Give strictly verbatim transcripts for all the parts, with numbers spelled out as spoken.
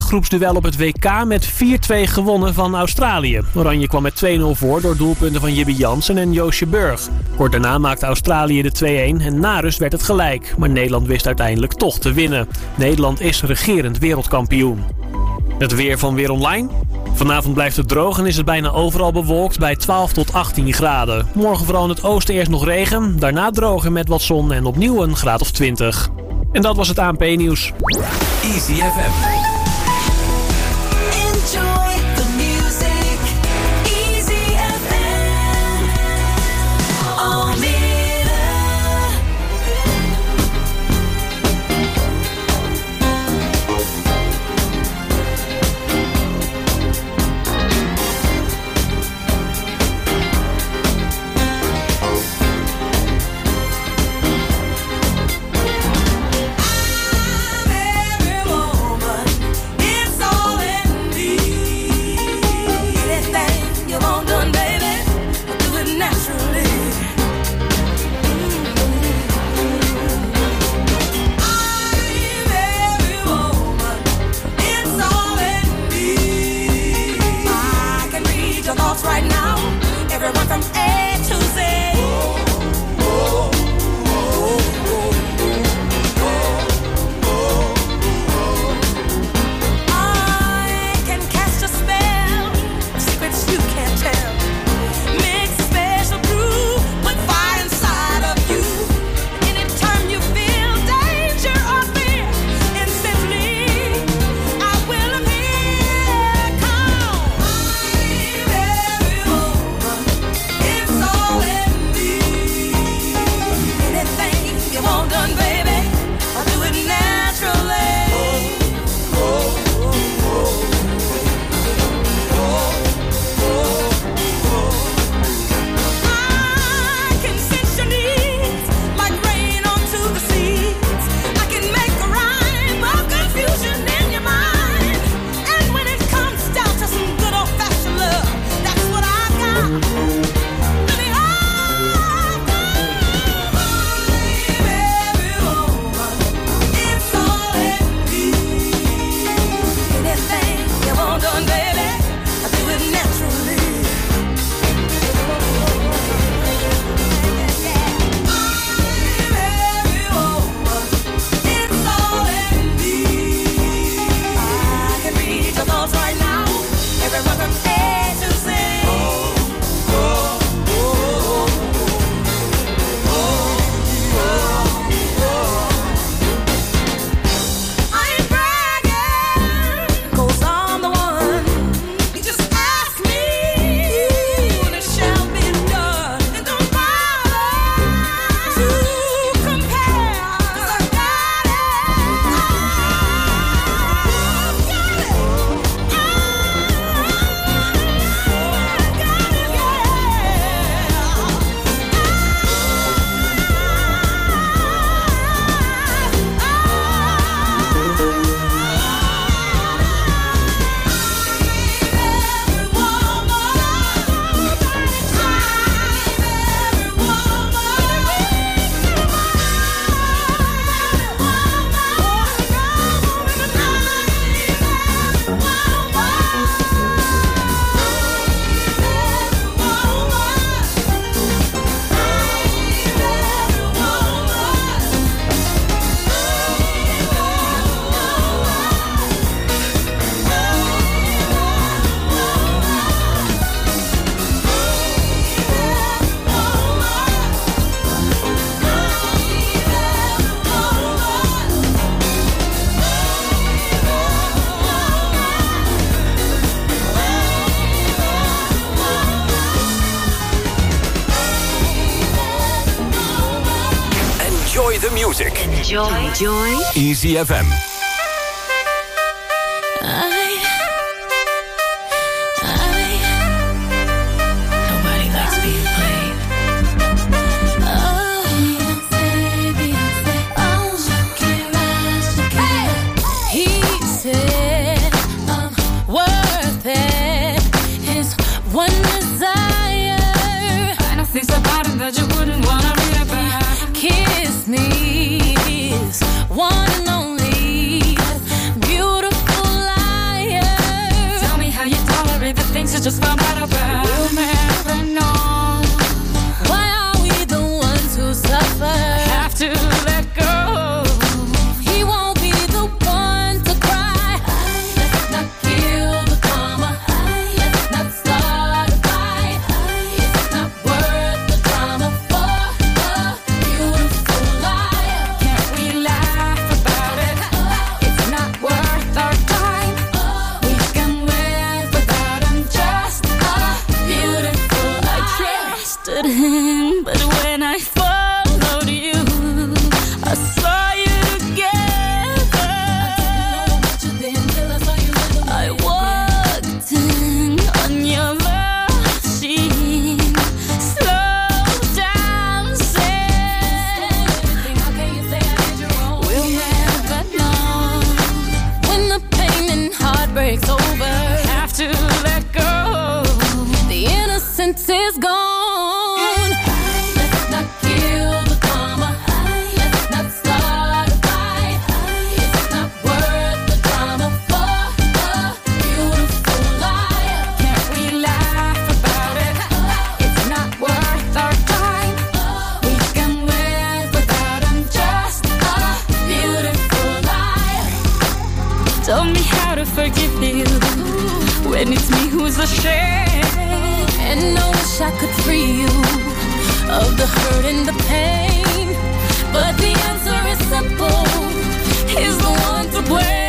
groepsduel op het W K met vier twee gewonnen van Australië. Oranje kwam met twee nul voor door doelpunten van Jibbe Jansen en Joosje Burg. Kort daarna maakte Australië de twee-een en na rust werd het gelijk. Maar Nederland wist uiteindelijk toch te winnen. Nederland is regerend wereldkampioen. Het weer van Weer Online. Vanavond blijft het droog en is het bijna overal bewolkt bij twaalf tot achttien graden. Morgen vooral in het oosten eerst nog regen, daarna droger met wat zon en opnieuw een graad of twintig. En dat was het A N P-nieuws. Easy F M. Enjoy the music. Easy F M. Almere. Right now, everyone from A to Z. Oh, oh, oh, oh, oh. I can cast a spell, secrets you can't tell. Mix a special brew with fire inside of you. Anytime you feel danger or fear, instantly I will appear. Come. the music. Enjoy. Joy. Easy F M. Me is one and only beautiful life. breaks over. Have to let go. The innocence is gone. Let's not kill the karma. Let's not start a fight. It's not worth the drama for a beautiful life. Can't we laugh about it? It's not worth our time. We can live without him. Just a beautiful life. Tell me how to forgive you when it's me who's ashamed. And I wish I could free you of the hurt and the pain. But the answer is simple. He's the one to blame.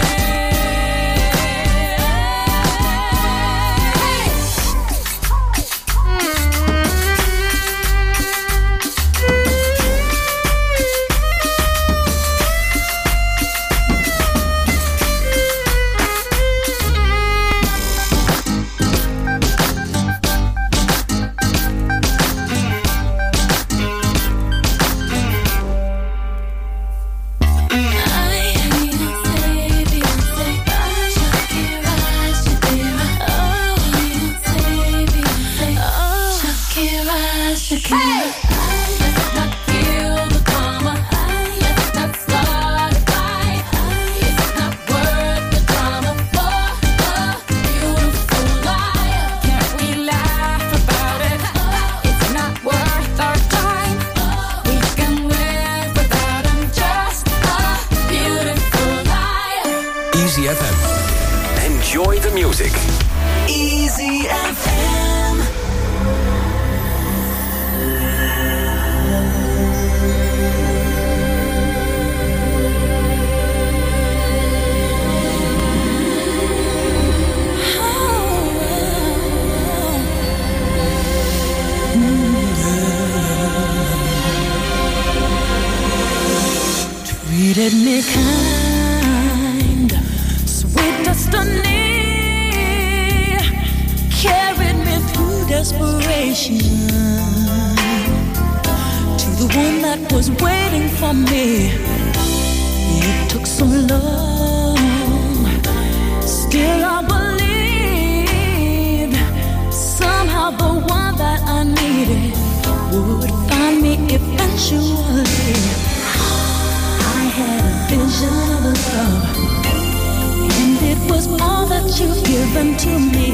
Easy F M. Enjoy the music. Easy F M. Treated me kind, sweet destiny, carried me through desperation to the one that was waiting for me. It took so long, still I believed somehow the one that I needed would find me eventually. I had a vision of love, and it was all that you've given to me.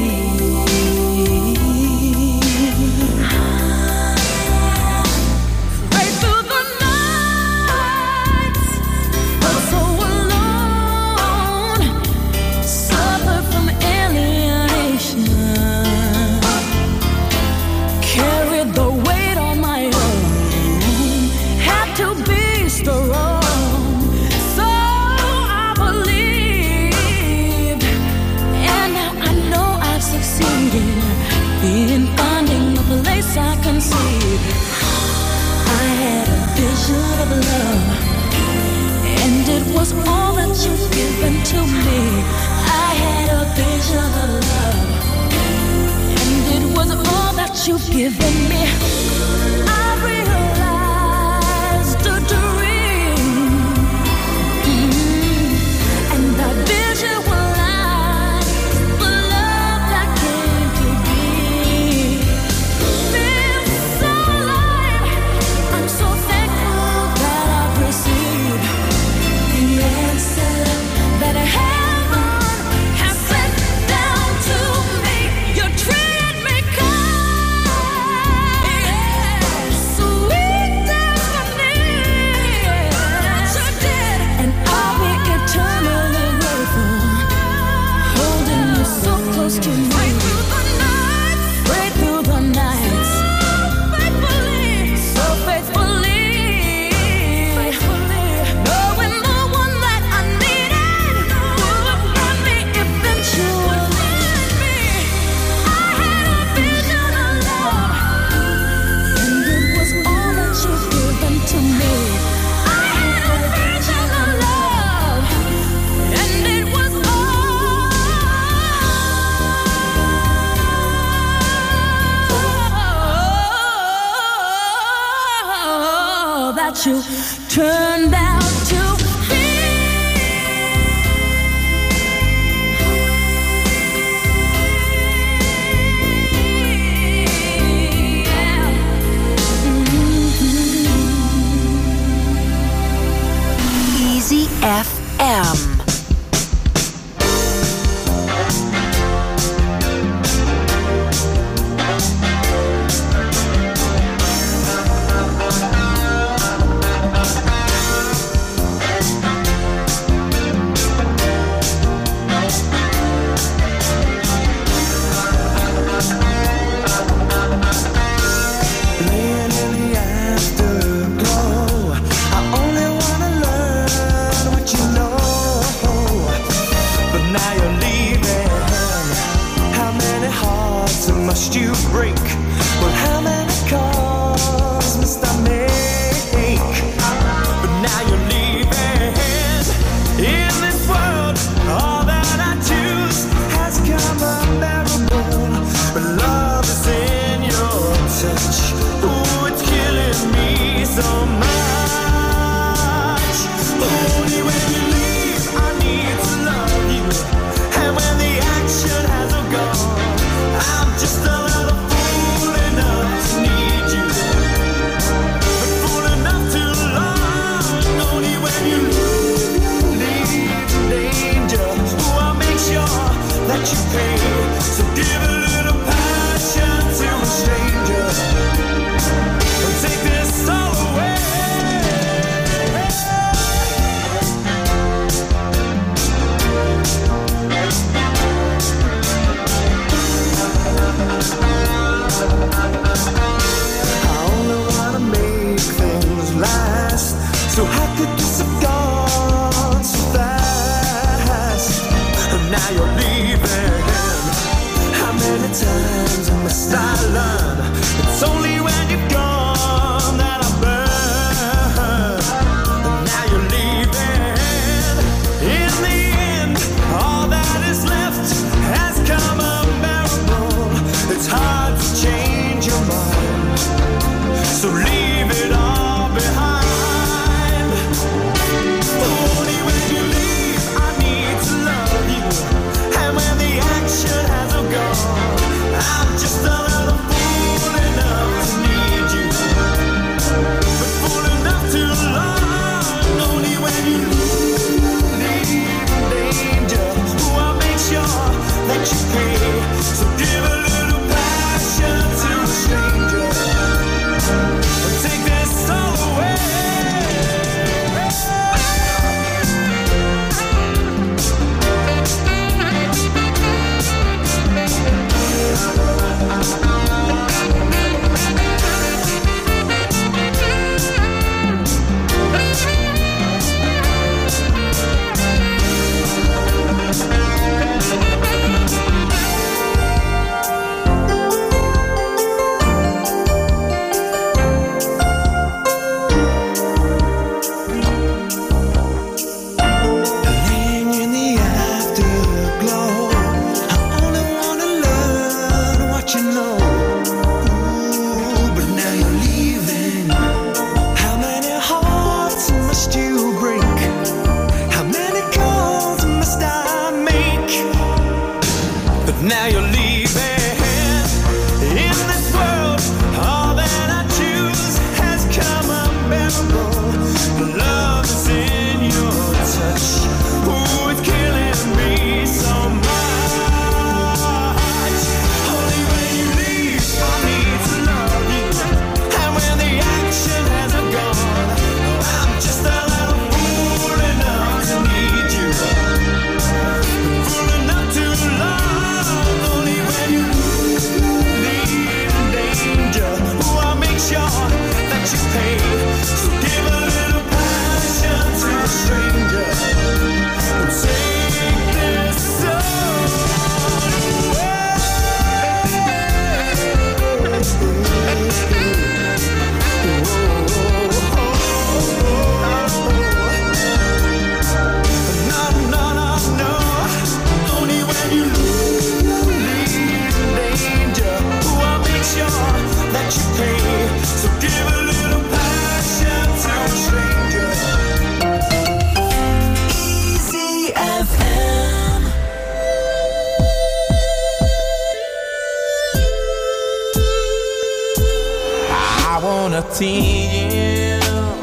Right through the nights, felt so alone, suffered from alienation, carried the weight on my own, had to be strong. In finding a place I can see, I had a vision of love, and it was all that you've given to me. I had a vision of love, and it was all that you've given me. I realized a dream, mm-hmm. and that vision was you turned out to be. leaving, how many hearts must you break? Well, how many calls must I make? But now you're leaving. In this world, all that I choose has come unbearable. But love is in your touch. Ooh, it's killing me so much. Only when you leave, I need to love you. And when the action has all gone, I'm just a little fool enough to need you. But fool enough to love. Only when you leave, leave in danger. Ooh, I'll make sure that you pay. So give a little passion to a stranger. And take this all away. So how could this have gone so fast? And now you're leaving. How many times must I learn? It's only when you're gone that I burn. And now you're leaving. In the end, all that is left has come unbearable. It's hard to change your mind, so leave it all behind. Only when you leave, I need to love you. And when the action has all gone, I'm just a little fool enough to need you. But fool enough to love. Only when you leave in danger. Ooh, I'll make sure that you pay. So give a little passion to a stranger. And take this all away. Now you're leaving. In this world, all that I choose has come unbearable. But love is in your touch. Ooh, it's killing me so much. Only when you leave, I need to love you. And when the action has all gone, I'm just a little fool enough to need you. Fool enough to love. That you pay. So give a little passion to a stranger and take this all away. No, no, no, no. Only when you leave in danger. Ooh, I'll make sure that you pay. So give a little passion to a stranger. Easy F M. I wanna tease you.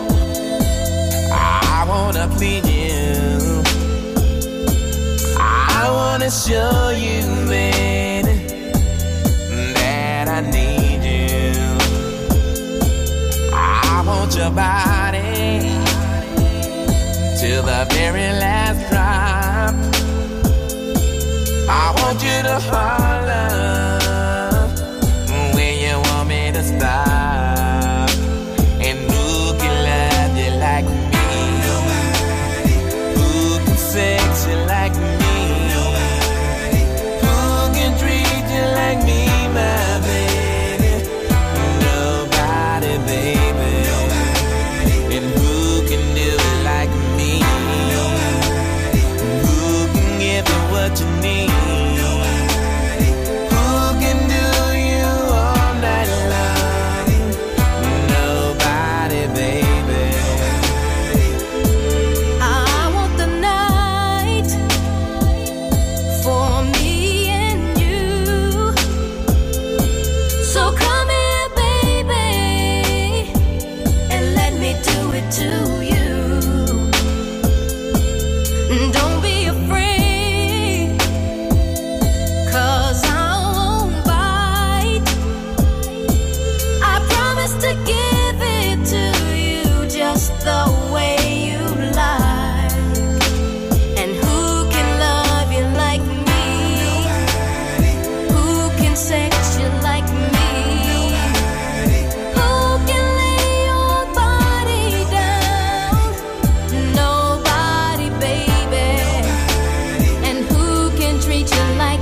I wanna please you. I wanna show you, baby, that I need you. I want your body till the very last drop. I want you to holler when you want me to stop. And who can love you like me? Nobody. Who can sex you like me? Nobody.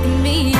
me.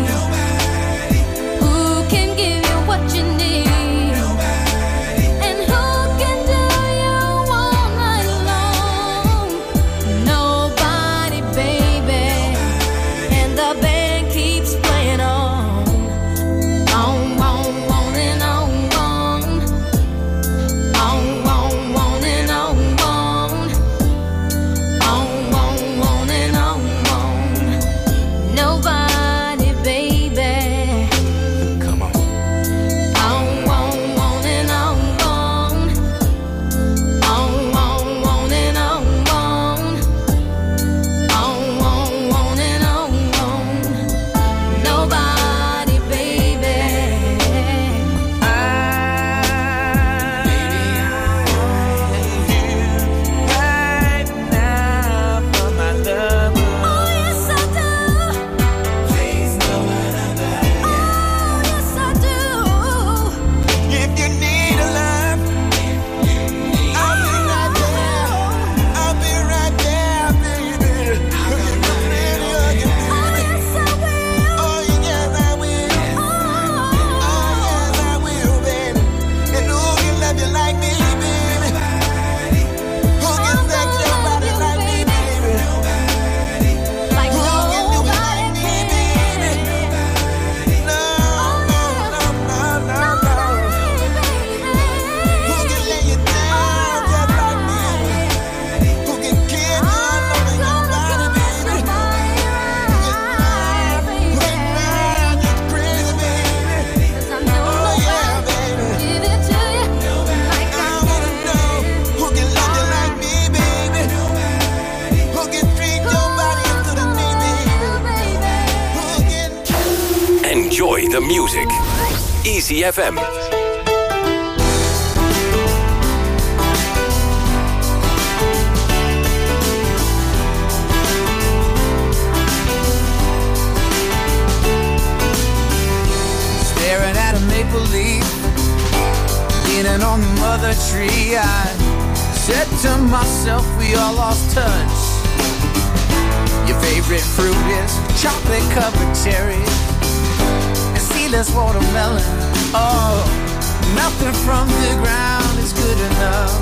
Who can give you what you need? And who can do you all night long? Nobody, baby. And the band keeps playing on. On, on, on and on, on. On, on, on and on, on. On, on, on and on, on. Nobody, baby. Come on. On, on, on and on, on. On, on, on and on, on. On, on, on and on, on. Nobody, baby. I, baby, I am here right now for my love. Oh, yes, I do. Please know what I'm like. Oh, yes, I do. If you need a love, I'll be right there. I'll be right there, baby. Oh, yes, I will. Oh, yes, I will. Oh, Oh, yes, I will, baby. And who can love you like me, baby? Who can sex your body like me, baby? like Who can do it nobody like me, can. baby? No, no, no, no, no, no. Who can lay you down just like me? Who can kiss you all over your body, baby? Who can ride you crazy, baby? Oh, yeah, baby. I wanna know who can love you like me, baby? Who can treat your body to the knee, baby? Who can Enjoy the music. Easy F M. staring at a maple leaf, leaning on the mother tree. I said to myself, we all lost touch. Your favorite fruit is chocolate covered cherries and seedless watermelon. Oh, nothing from the ground is good enough.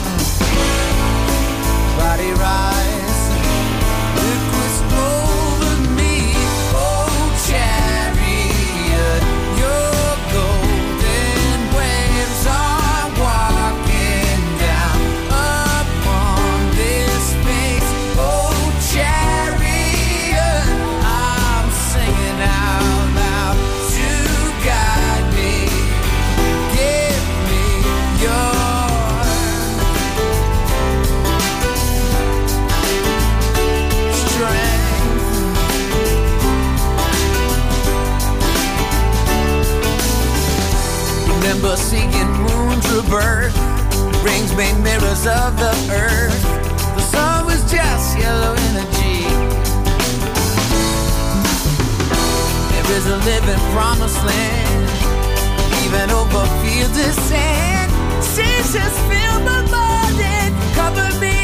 Body rise, liquids over me. Oh, chariot, your golden waves are walking down upon this space. Oh, chariot, I'm singing out loud to guide me. Give me your remember seeing moons rebirth, rings made mirrors of the earth. The sun was just yellow energy. There is a living promised land, even over fields of sand. Seasons fill my mind and cover me.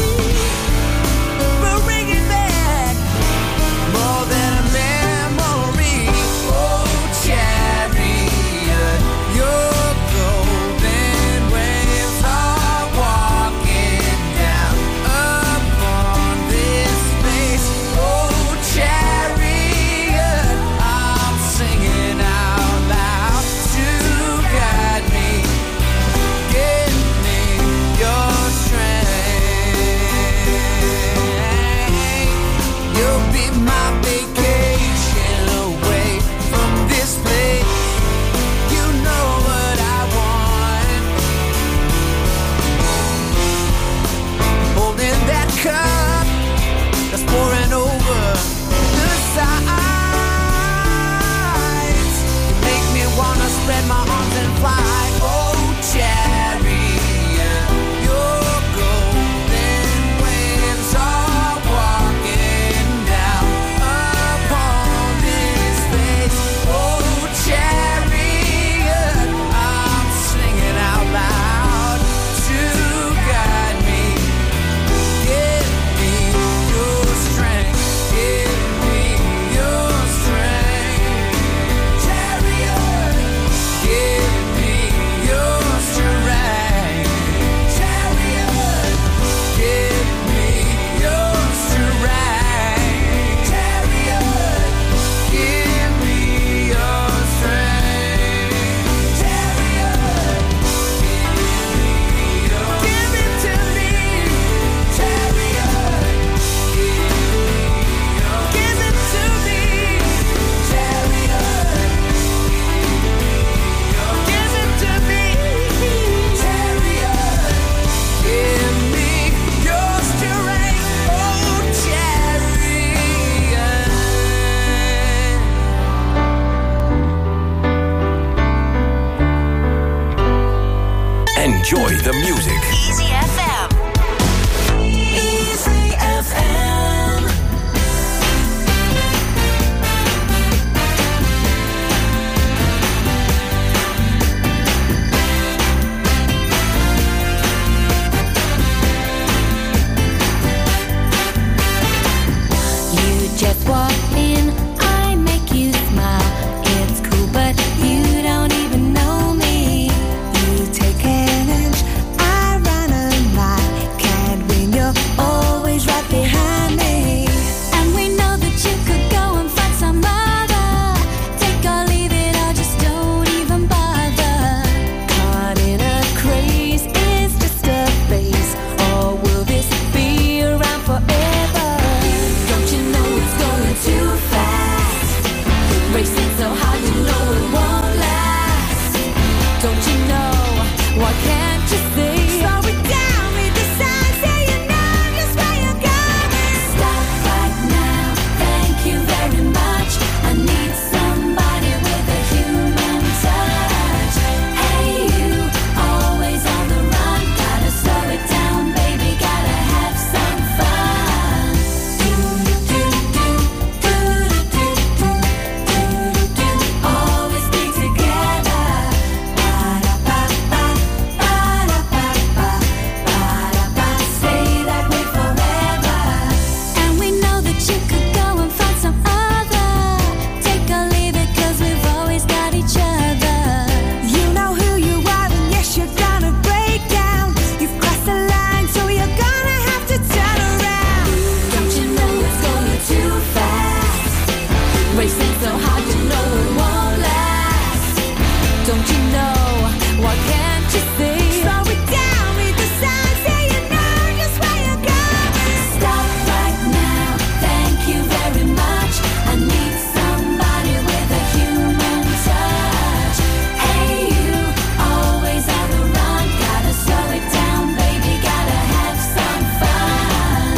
We're bringing back more than a memory. Oh, chariot, your golden waves are walking down upon this space. Oh, chariot, I'm singing out loud to guide me. Give me your strength. Enjoy the music. Easy F M. Easy F M. You just walk in, I make you smile. It's cool, but you don't even know me. You take an inch, I run a mile. Can't win, you're always right behind me. And we know that you could go and find some other. Take or leave it, or just don't even bother. Caught in a craze, is just a phase, or will this be around forever? Don't you know it's going too fast? Racing so hard, you know it won't last. Don't you know? Why can't you see? Slow it down, read the signs, say you know just where you're going. Stop right now, thank you very much. I need somebody with a human touch. Hey you, always on the run. Gotta slow it down, baby, gotta have some fun. Do do do do do do do do. Always be together. Ba da ba ba ba da ba ba ba da ba. Stay that way forever. And we know that you could go and find some other. Take or leave it, 'cause we've always got each other. You know who you are, and yes, you're gonna break down. You've crossed the line, so you're gonna have to turn around. Don't you know it's going too fast? Racing so hard, you know it won't last. Don't you know? Why can't you see? Slow it down, read the signs, say you know just where you're going. Stop right now, thank you very much. I need somebody with a human touch. Hey you, always on the run. Gotta slow it down, baby, gotta have some fun.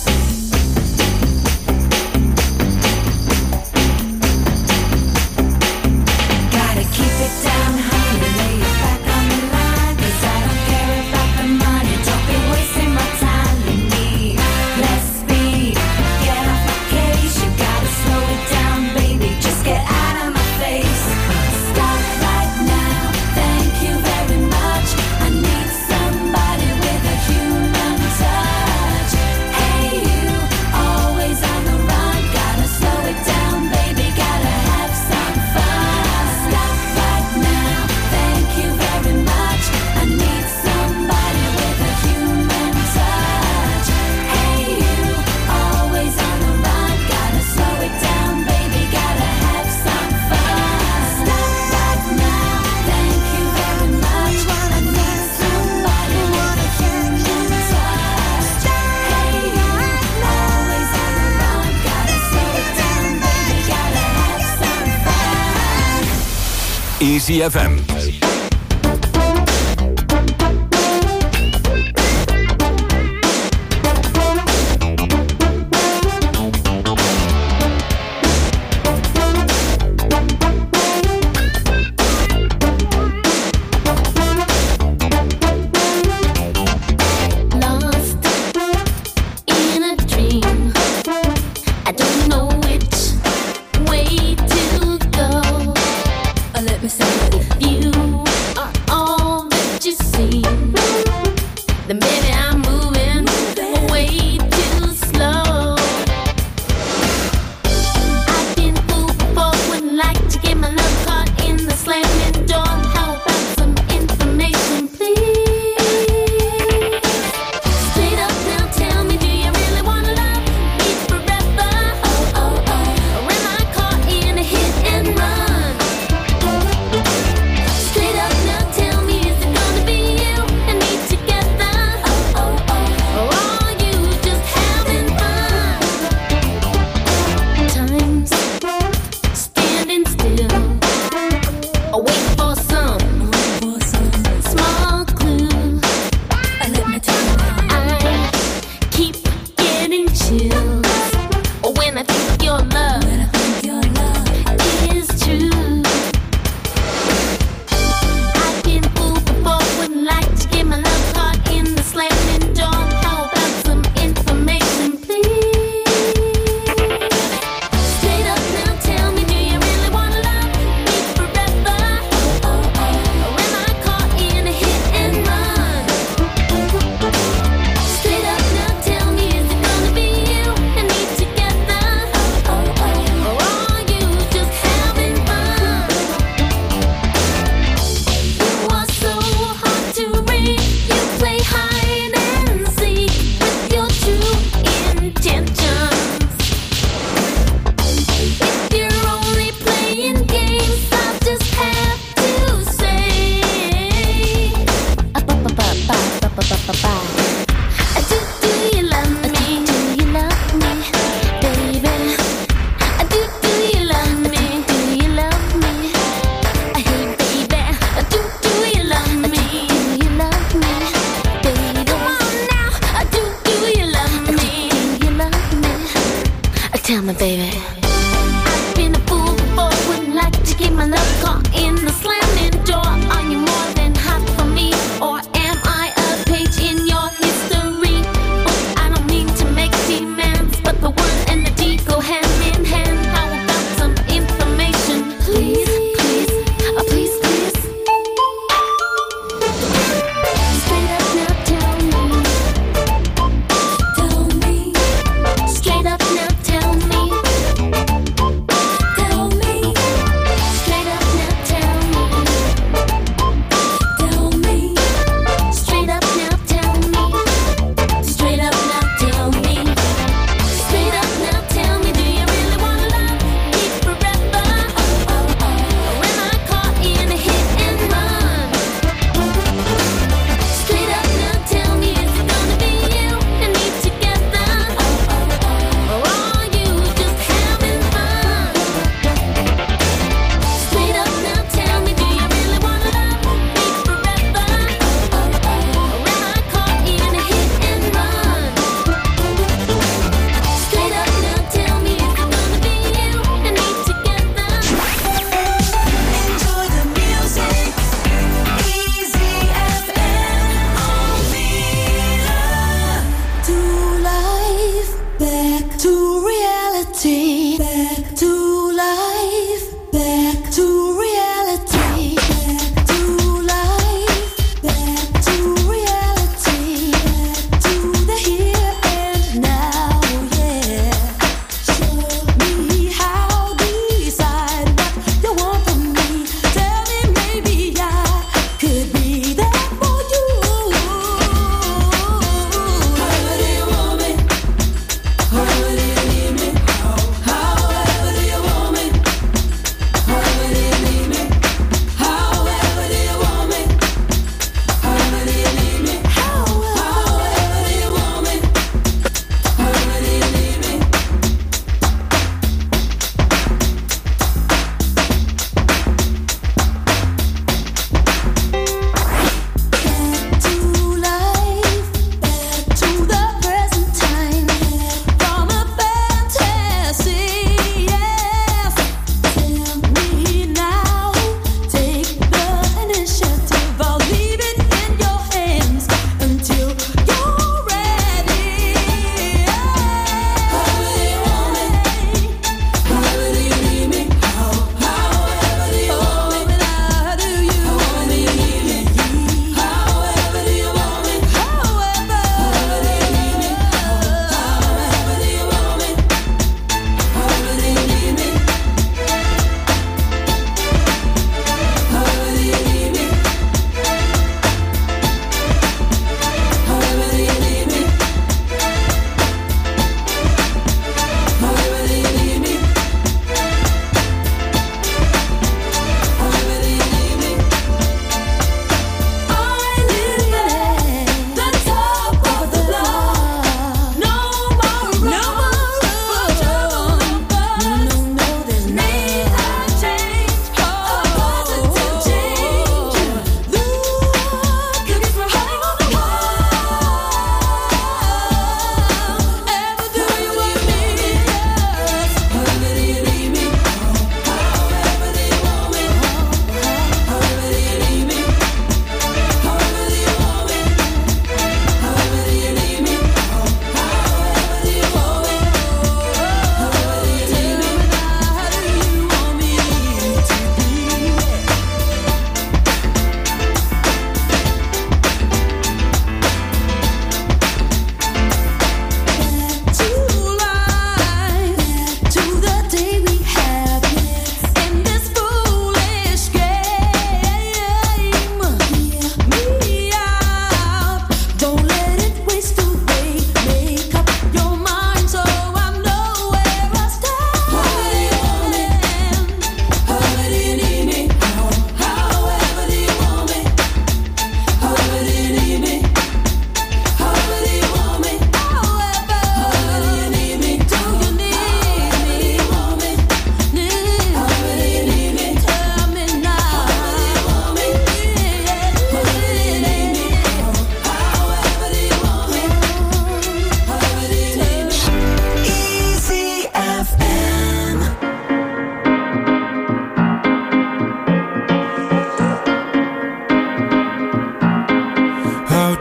Gotta keep it down, honey, lay it back on the line. 'Cause I don't care about the money, don't be wasting my time. You need less speed, get off my case. You gotta slow it down, baby, just get out of my face. Stop right now, thank you very much. I need somebody with a human touch. Hey you, always on the run. Gotta slow it down, baby, gotta have some fun. Stop right now, thank you very much. I need somebody with a human touch. Hey you, always on the run. Gotta slow it down, baby, gotta have some fun. Stop right now, thank you very much. I need somebody with a human touch. Hey you, always on the run. Gotta slow it down, baby, gotta have some fun. Easy F M. Lost in a dream. I don't know which way to go. Or let me say, if you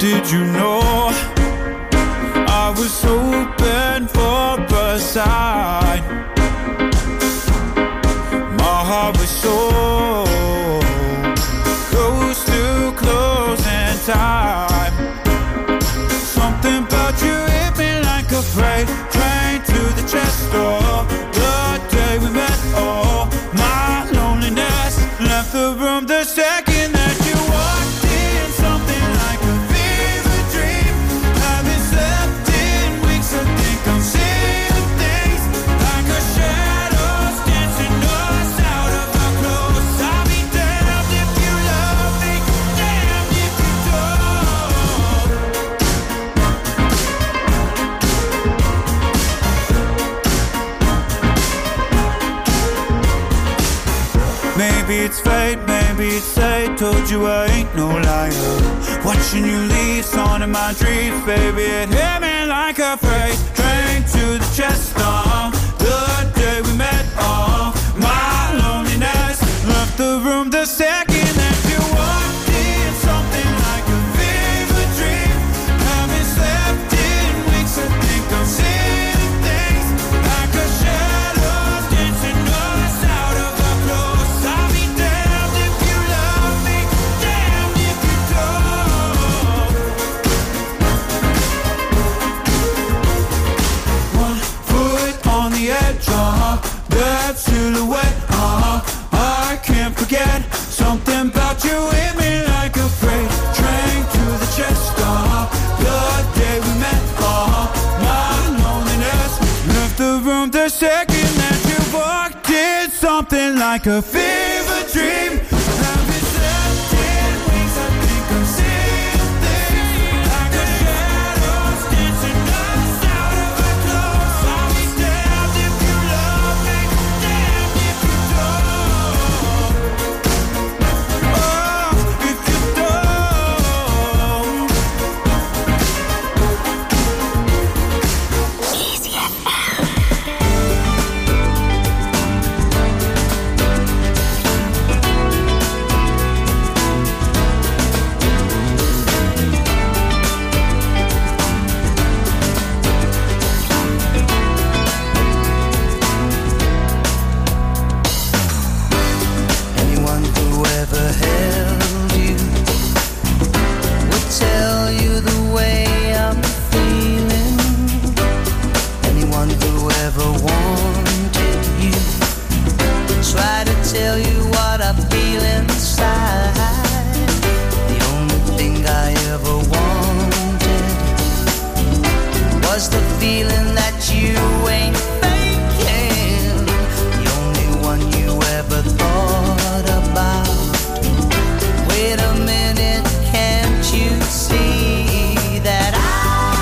Did you know I was hoping for a sign? My heart was so close to closing time. Something about you hit me like a freight train to the chest door. The day we met, oh, my loneliness left the room the second that you walked in. Something like a fever dream. Haven't slept in weeks. I think I'm seeing things like a shadows dancing us out of our clothes. I'll be damned if you love me, damned if you don't. Maybe it's fate, maybe it's fate. Told you I ain't no liar. Watching you leave, song in my dreams, baby. It hit me like a freight train to the chest. Uh, the day we met, oh, my loneliness left the room the second that you walked in. Something like a fever dream. Haven't slept in weeks. I think I'm seeing things like a shadows dancing us out of our clothes. I'll be damned if you love me, damned if you don't. One foot on the edge, uh-huh. That silhouette, uh-huh. I can't forget. Something about you hit me like a freight train to the chest, uh-huh. The day we met, uh-huh. My loneliness left the room the second that you walked in. Something like a fever dream. Haven't slept in weeks. I think I'm seeing things like a shadows dancing us out of our clothes. I'll be damned if you love me, damned if you don't. Oh, if you don't. Easy F M. Anyone who ever held you would tell you the way I'm feeling. Anyone who ever wanted you try to tell you what I feel inside. The only thing I ever wanted was the feeling that you ain't faking. The only one you ever thought about. Wait a minute, can't you see that I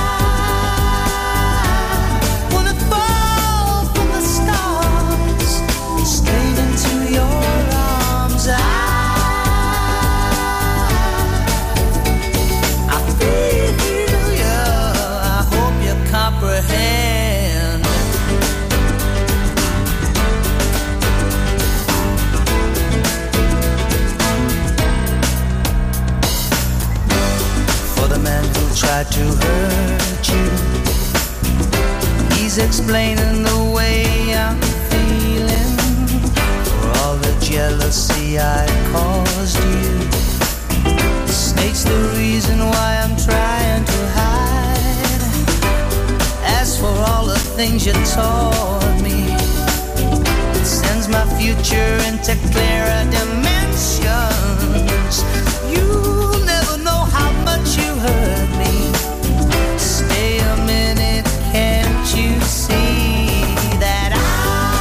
wanna fall from the stars straight into your arms? I I feel you. I hope you comprehend. For the man who tried to hurt you, he's explaining the way I'm feeling. For all the jealousy I caused you, states the reason why I'm trying to hide. As for all the things you taught me, it sends my future into clearer dimensions. You'll never know how much you hurt me. Stay a minute, can't you see that I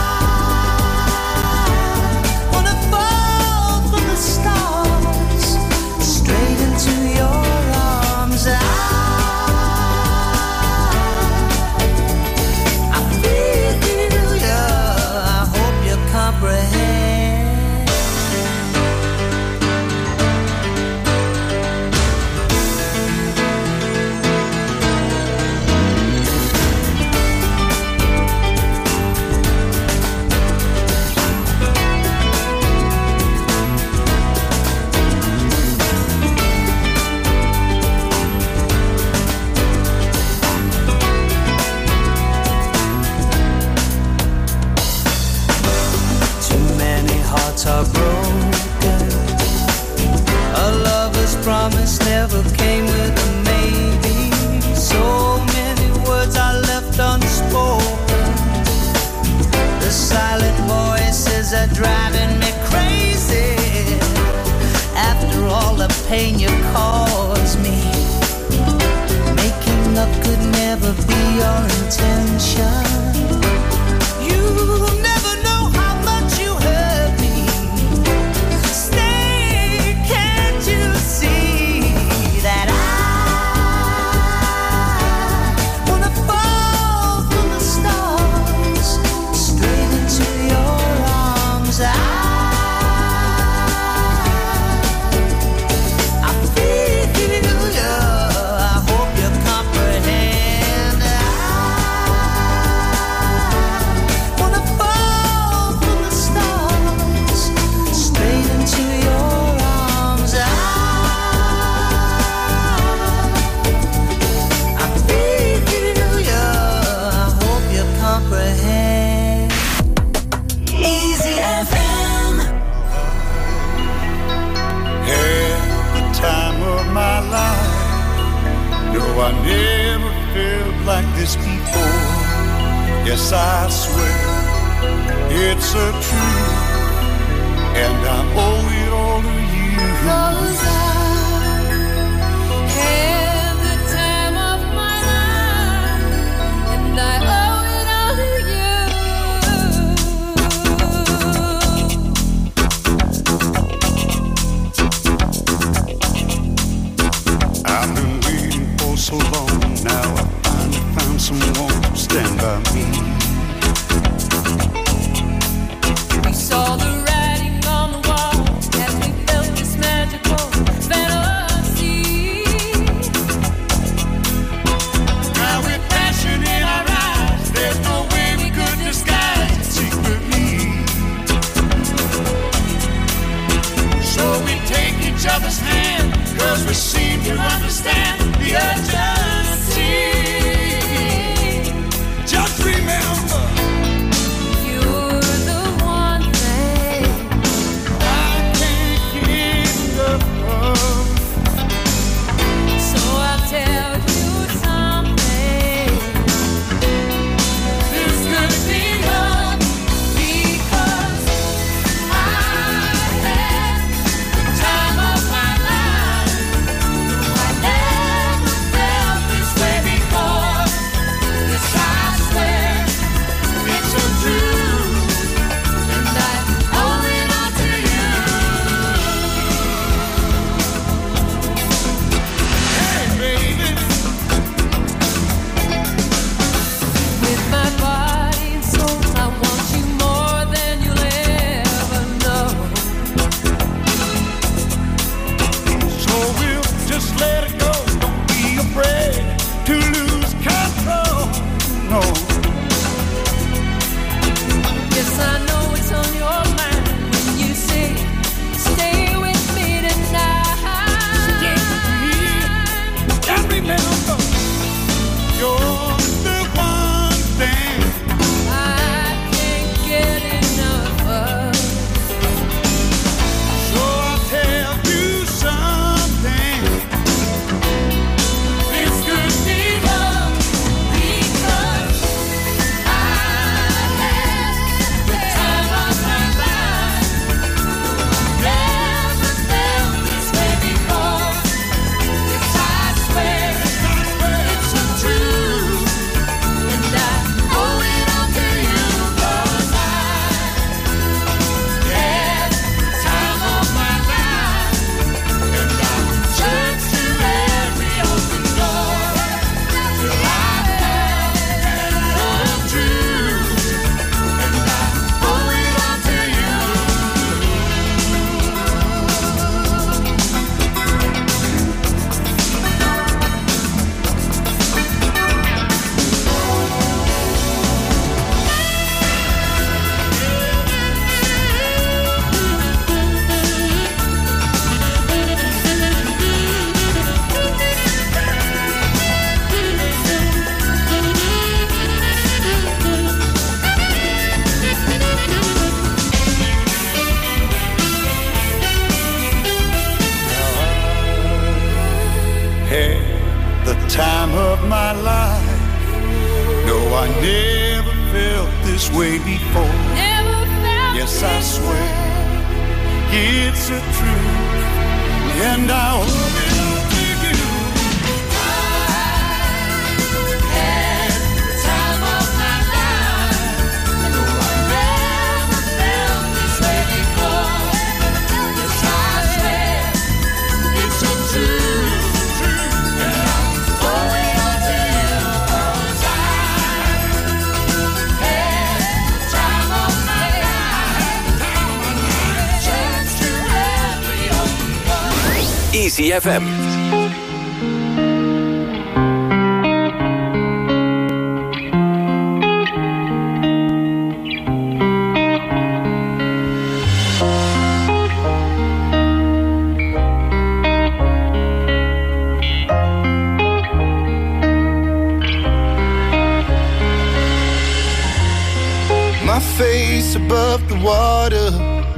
wanna fall from the stars straight into your arms? I I feel you. I hope you comprehend. are broken. A lover's promise never came with a maybe. So many words are left unspoken. The silent voices are driving me crazy. After all the pain you caused me, making up could never be your intention. You never know how much you hurt me. Stay, can't you see that I wanna fall from the stars straight into your arms? I I never felt like this before. Yes, I swear it's a truth, and I owe it all to you. 'Cause I had the time of my life, and I owe it all to you. I've been waiting for so long. Now I finally found someone to stand by me. We saw the writing on the wall as we felt this magical fantasy. Now with passion in our eyes, there's no way we could disguise it secretly. So we take each other's hand, 'cause we seem to understand the urgency. Just remember, You're the one thing I can't get enough of. So I'll tell you something. This could be love, Because I had the time of my life. I my life. No, I never felt this way before. Never felt Yes, I this swear way. it's a truth, and I owe it all to you. I had the time of my life. No, I never felt this way before. Yes, I swear it's a truth, and I owe it all to you. 'Cause I had the time of my life. Chance to every open. Easy F M. My face above the water,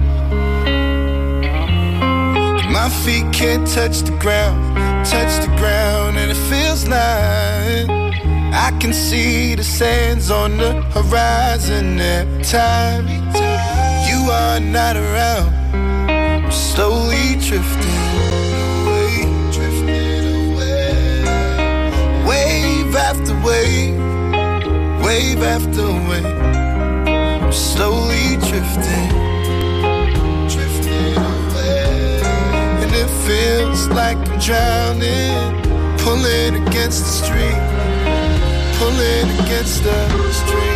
my feet can't touch the ground, touch the ground, and it feels like I can see the sands on the horizon every time you are not around. I'm slowly drifting away, drifting away, wave after wave, wave after wave. I'm slowly drifting, drifting away, and it feels like I'm drowning, pulling against the stream, pulling against the stream.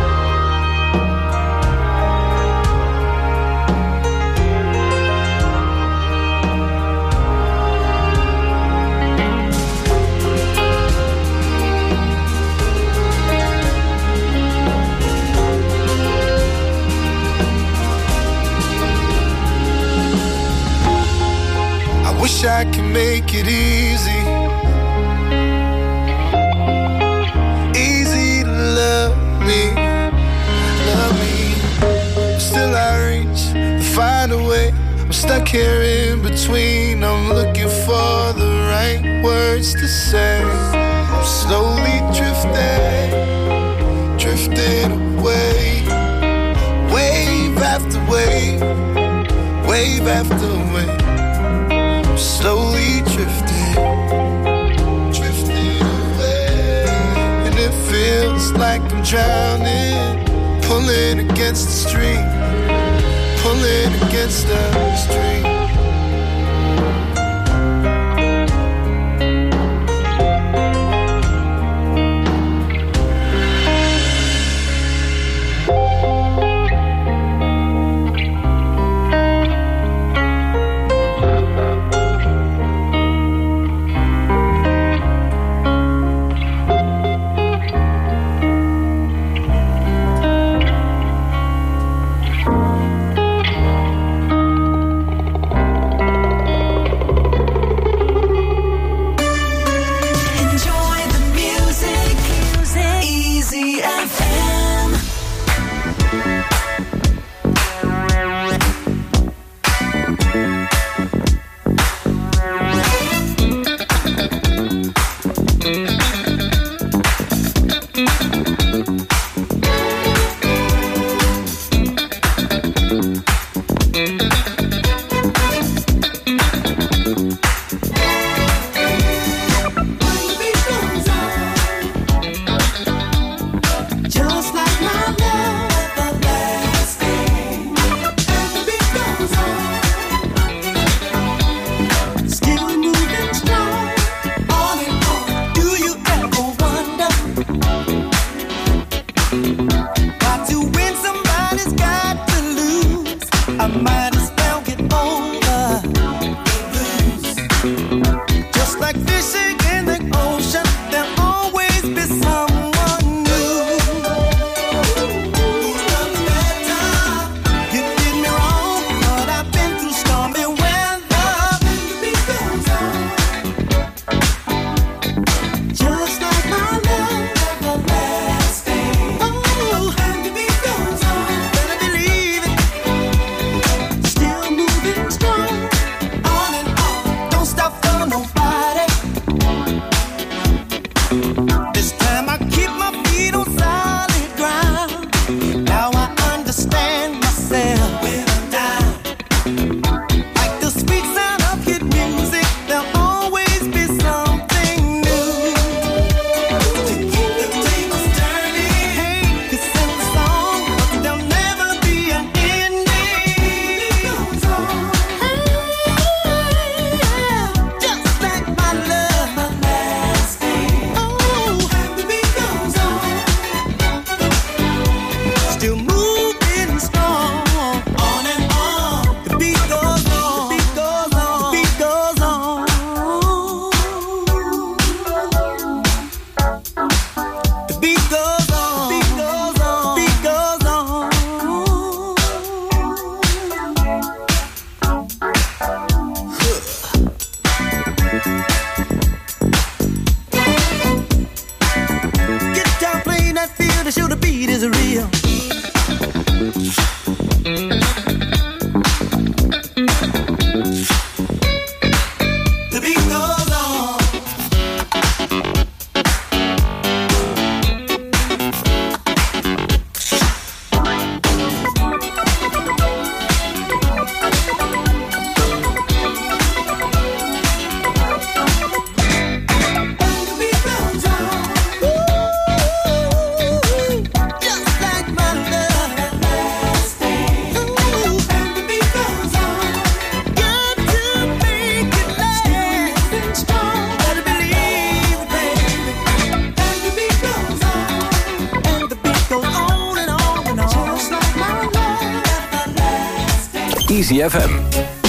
Wish I could make it easy, easy to love me, love me. Still I reach to find a way. I'm stuck here in between. I'm looking for the right words to say. I'm slowly drifting, drifting away, wave after wave, wave after wave. Slowly drifting, drifting away, and it feels like I'm drowning, pulling against the stream, pulling against the stream. Easy F M.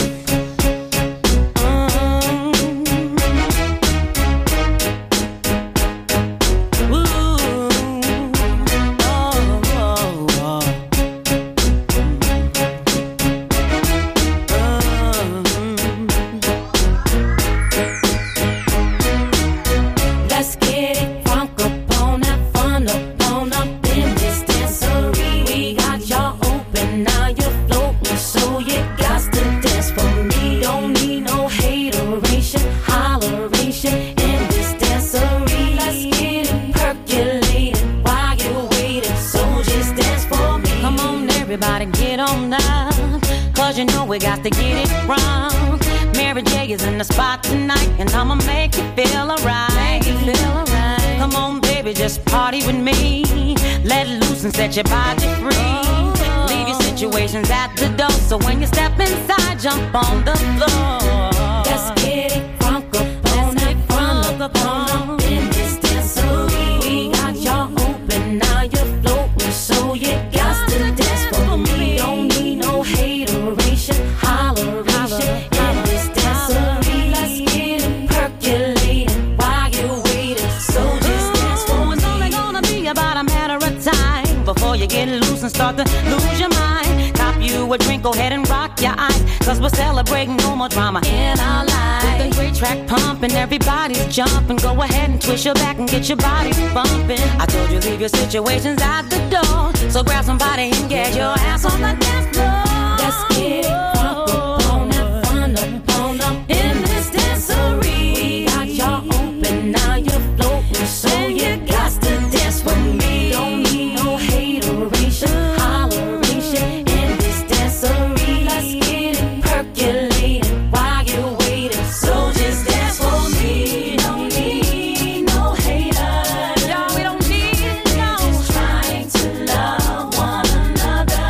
We got to get it wrong. Mary J is in the spot tonight, and I'ma make you feel alright. Make you feel alright. Come on, baby, just party with me. Let loose and set your body free. Oh. Leave your situations at the door, so when you step inside, jump on the floor. Let's get it crunk up on it, crunk up on in this dancery. We got y'all open, now you're floating, so you got to dance for me. Don't need no hateration, holleration in this dancery. Let's get it percolating while you're waiting, so just dance for me. It's only gonna be about a matter of time before you get loose and start to lose your mind. Cop you a drink, go ahead and rock your eyes, cause we're celebrating no more drama in our lives. With the great track pumping, everybody's jumping. Go ahead and twist your back and get your body bumping. I told you leave your situations at the door, so grab somebody and get your ass on the dance floor. Let's get it crunk up on that fun up on up in this dancery. We got y'all open, now you're floating, so you got to dance with me. Don't need no hateration, holleration in this dancery. Let's get it percolating while you're waiting, so just dance for me. Don't need no haters, y'all, we don't need no. Just trying to love one another.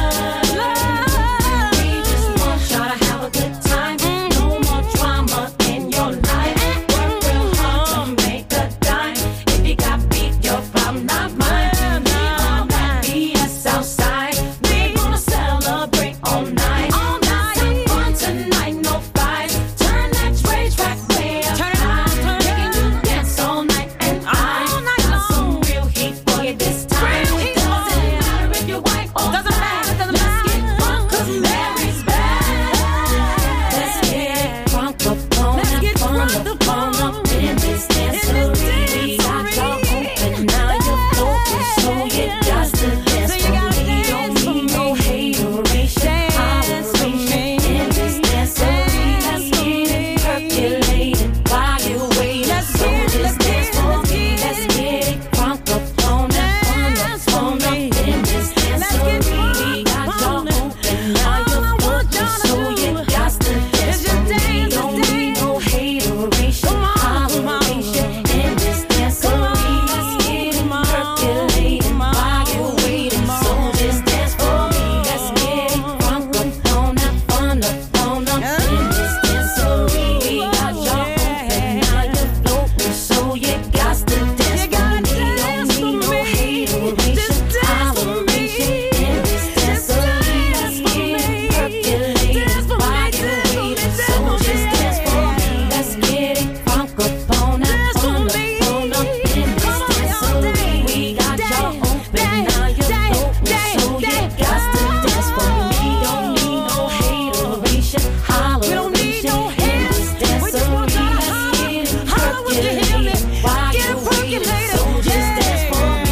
Love. We just want y'all to have a good time. No more drama in your life. Work real hard to make a dime. If you got beef, your problem, not mine. Leave all that B S outside. We gonna celebrate all night. All night. Have fun tonight, no fights. Turn that Dre track way up high. Making you dance all night, and I got some real heat for you this time. Doesn't matter if you're white or black. Let's get drunk 'cause Mary's back. Let's get drunk up on that fun up on up in this dancery. We got y'all open, now you're floating, so you got to dance for me. Don't need no hateration, holleration in this dancery. Let's get it percolating while you're waiting, so just dance for me. Let's get it crunk up on that fun up on up in this dancery. We got y'all open, now you're floating, so you got to dance for me. Don't need no hateration, holleration in this dancery. Let's get it percolating while you're waiting, so just dance for me. Let's get it crunk up on that fun up on up in this dancery. We got y'all open, now you're floating, so you got to dance for me. Don't need no hateration, holleration in this dancery. Let's get it percolating while you're waiting, so just dance for me. Let's get it crunk up on that fun up on up in this dancery. We got y'all open, now you're floating, so you got to dance for me. Don't need no hateration, holleration in this dancery. Let's get it percolating while you're waiting, so just dance for me.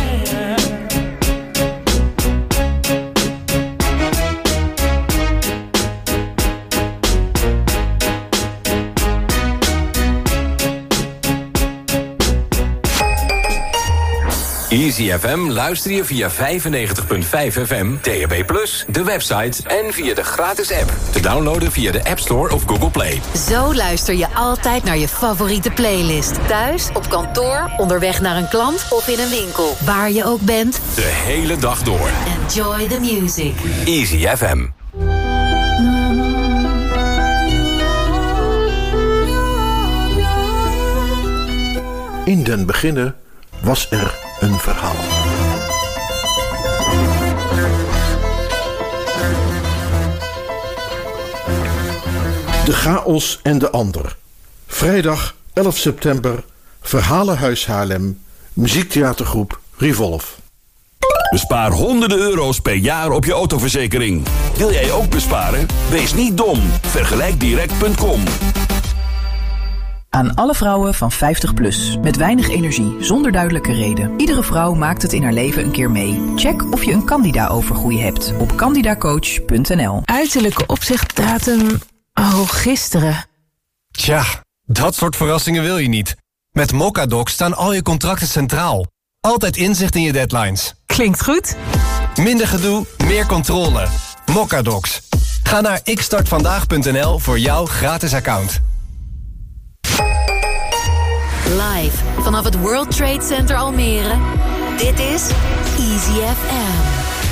Easy F M luister je via vijfennegentig komma vijf F M, D A B plus, de website en via de gratis app. Te downloaden via de App Store of Google Play. Zo luister je altijd naar je favoriete playlist. Thuis, op kantoor, onderweg naar een klant of in een winkel. Waar je ook bent. De hele dag door. Enjoy the music. Easy F M. In den beginne was er een verhaal. De chaos en de ander. Vrijdag elf september, Verhalenhuis Haarlem, muziektheatergroep Revolve. Bespaar honderden euro's per jaar op je autoverzekering. Wil jij ook besparen? Wees niet dom. Vergelijk direct punt com. Aan alle vrouwen van vijftig plus. Met weinig energie, zonder duidelijke reden. Iedere vrouw maakt het in haar leven een keer mee. Check of je een Candida-overgroei hebt op candidacoach punt n l. Uiterlijke opzichtdatum... Oh, gisteren. Tja, dat soort verrassingen wil je niet. Met Mocadoc staan al je contracten centraal. Altijd inzicht in je deadlines. Klinkt goed. Minder gedoe, meer controle. Mocadocs. Ga naar ik start vandaag punt n l voor jouw gratis account. Live vanaf het World Trade Center Almere. Dit is Easy F M.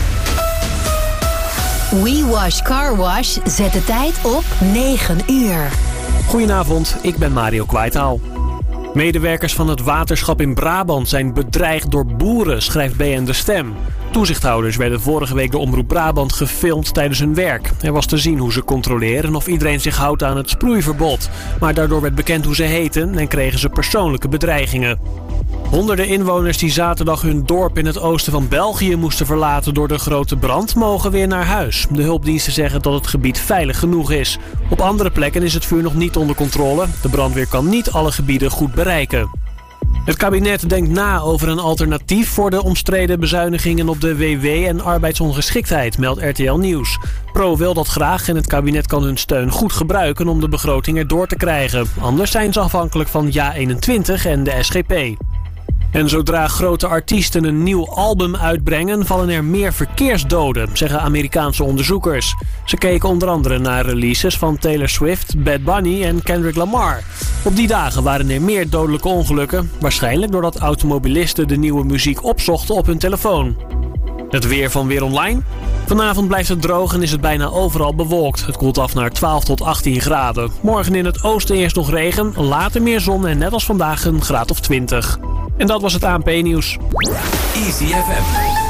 We Wash Car Wash zet de tijd op negen uur. Goedenavond, ik ben Mario Kwaitaal. Medewerkers van het waterschap in Brabant zijn bedreigd door boeren, schrijft B N De Stem. Toezichthouders werden vorige week door Omroep Brabant gefilmd tijdens hun werk. Er was te zien hoe ze controleren of iedereen zich houdt aan het sproeiverbod. Maar daardoor werd bekend hoe ze heten en kregen ze persoonlijke bedreigingen. Honderden inwoners die zaterdag hun dorp in het oosten van België moesten verlaten door de grote brand, mogen weer naar huis. De hulpdiensten zeggen dat het gebied veilig genoeg is. Op andere plekken is het vuur nog niet onder controle. De brandweer kan niet alle gebieden goed bereiken. Het kabinet denkt na over een alternatief voor de omstreden bezuinigingen op de W W en arbeidsongeschiktheid, meldt R T L Nieuws. Pro wil dat graag en het kabinet kan hun steun goed gebruiken om de begroting erdoor te krijgen. Anders zijn ze afhankelijk van Ja eenentwintig en de S G P. En zodra grote artiesten een nieuw album uitbrengen, vallen er meer verkeersdoden, zeggen Amerikaanse onderzoekers. Ze keken onder andere naar releases van Taylor Swift, Bad Bunny en Kendrick Lamar. Op die dagen waren er meer dodelijke ongelukken, waarschijnlijk doordat automobilisten de nieuwe muziek opzochten op hun telefoon. Het weer van Weer Online. Vanavond blijft het droog en is het bijna overal bewolkt. Het koelt af naar twaalf tot achttien graden. Morgen in het oosten eerst nog regen, later meer zon en net als vandaag een graad of twintig. En dat was het A N P-nieuws. Easy F M.